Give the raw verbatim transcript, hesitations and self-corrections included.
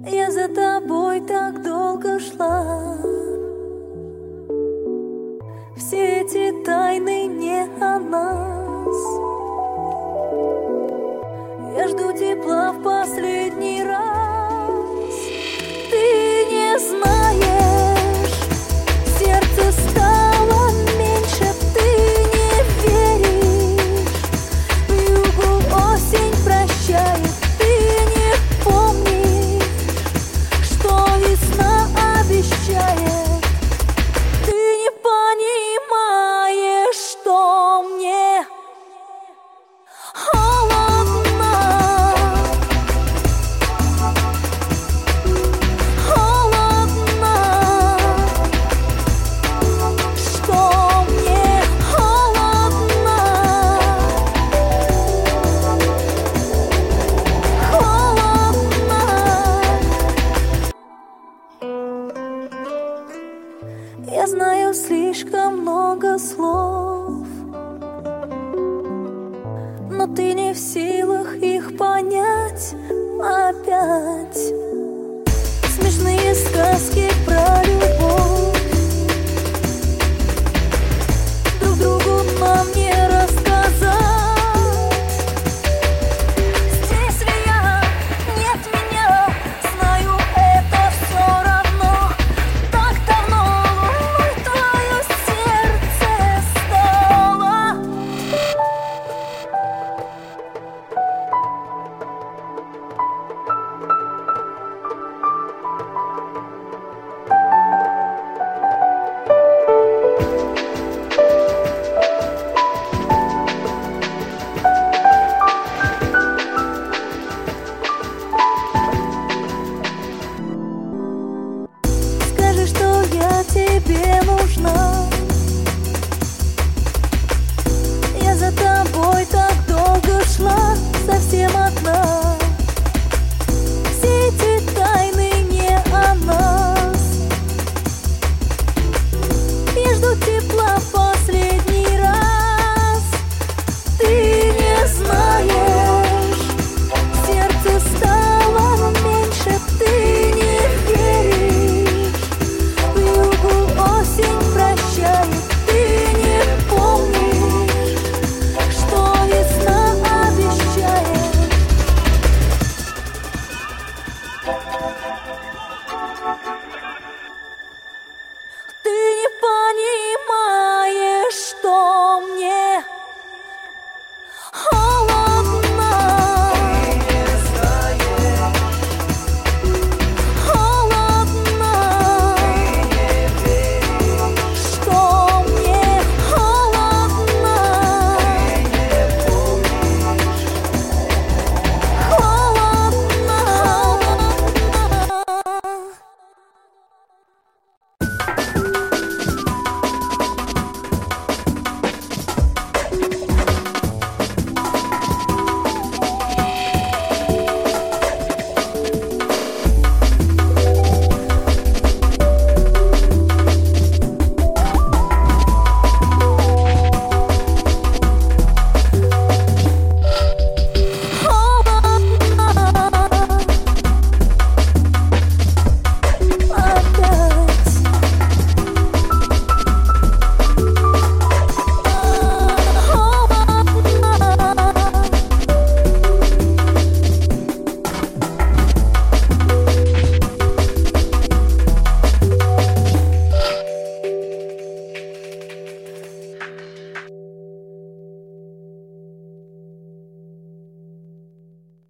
Я за тобой так долго шла. Все эти тайны не о нас. Я жду тепла в последний раз. Ты не знаешь, сердце стало меньше. Ты не веришь, вьюгу осень прощает. Ты не помнишь, что весна обещает. Ты не понимаешь, что мне холодно, холодно, что мне холодно, холодно. Я знаю слишком много слов, но ты не в силах их понять опять. Смешные сказки про любовь друг другу нам не рассказать. Здесь ли я, нет меня, знаю, это все равно. Так давно луной твое сердце стало. Скажи, что я тебе